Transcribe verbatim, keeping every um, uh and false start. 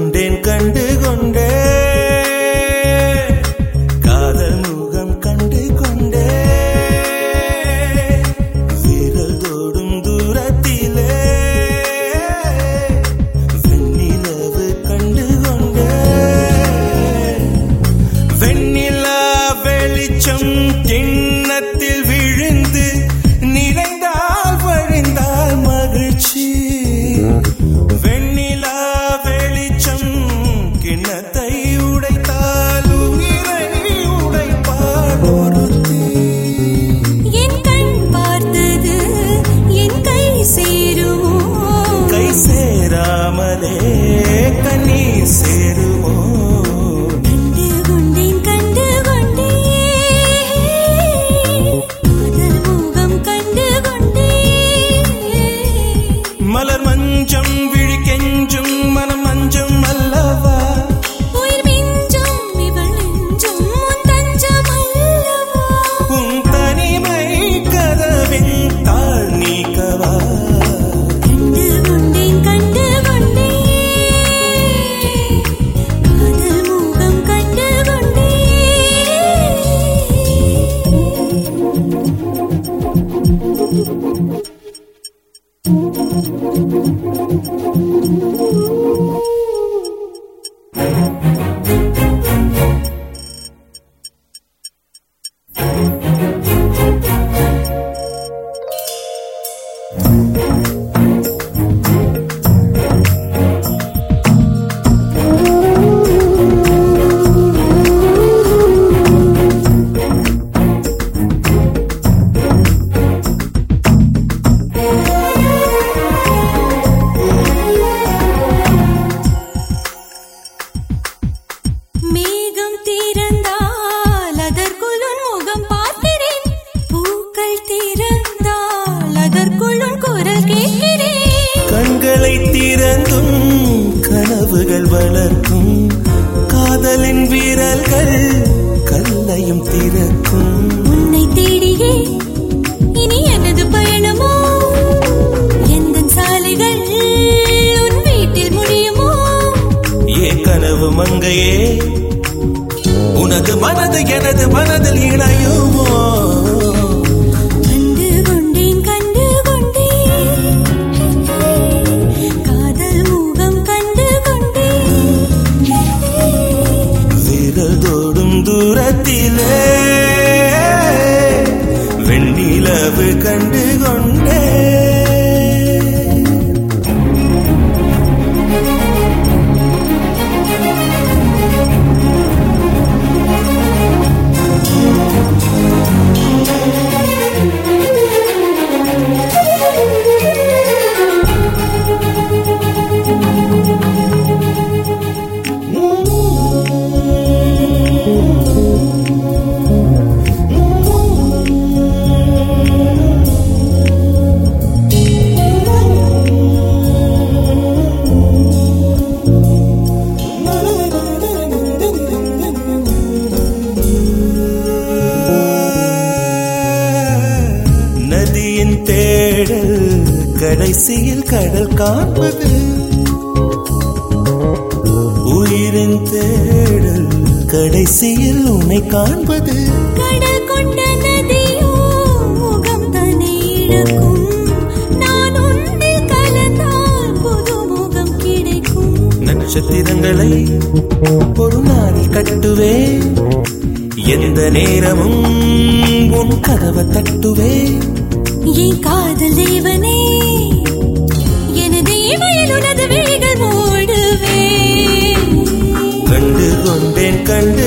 கொண்டேன் கண்டு கொண்டே காதல் முகம் கண்டு கொண்டே விரல் தோடும் தூரத்திலே வெண்ணிலவு கண்டு கொண்டே வெண்ணிலா வெளிச்சம் கிண்ணத்தில் விழுந்து நிறைந்தால் வழிந்தால் மகிழ்ச்சி வெண்ணிலா வெளிச்சம் கிண்ணத்தை உடைத்தால் உயிரை உடைப்பாள் ஒருத்தி என் கண் பார்த்தது என் கை சேருமோ கை சேராமலே கண்ணீர் சேருமோ கண்டு கொண்டேன் கண்டு கொண்டேன் காதல் முகம் கண்டு கொண்டேன் மலர் மஞ்சம் விழி கெஞ்சும் மனம் மஞ்சம் அல்லவா உயிர் மிஞ்சும் இவள் நெஞ்சும் உன் தஞ்சம் அல்லவா உன் தனிமை கதவின் தாழ் நீக்கவா கண்டு கொண்டேன் கண்டு கொண்டேன் காதல் முகம் கண்டு கொண்டேன் மேகம் திறந்தால் அதற்குள் உன் முகம் பார்க்கிறேன் பூக்கள் திறந்தால் அதற்குள் உன் குரல் கேட்கிறேன் கண்களை திறந்தும் கனவுகள் வளர்க்கும் காதலின் வீரர்கள் கல்லையும் திறக்கும் உன்னை தேடியே இனி எனது பயணமோ எந்த சாலைகள் உன் வீட்டில் முடியுமோ ஏ கனவு மங்கையே உனது மனது எனது மனதில் இணையுமோ கண்டு கொண்டேன் கண்டு கொண்டேன் காதல் முகம் கண்டு கொண்டேன் விரல் தோடும் தூரத்திலே வெண்ணிலவு கண்டு கொண்டே நதியின் தேடல் கடைசியில் கடல் காண்பது உயிரின் தேடல் கடைசியில் உன்னை காண்பது கடல் கொண்ட நதியோ முகம் தன்னை இழக்கும் நான் உன்னில் கலந்தால் புது முகம் கிடைக்கும் நட்சத்திரங்களை ஒரு நாளில் கட்டுவேன் எந்த நேரமும் உன் கதவை தட்டுவேன் என் காதல் தேவனே எனது இமையில் உனது விழிகள் மூடுவே கண்டு கொண்டேன் கண்டு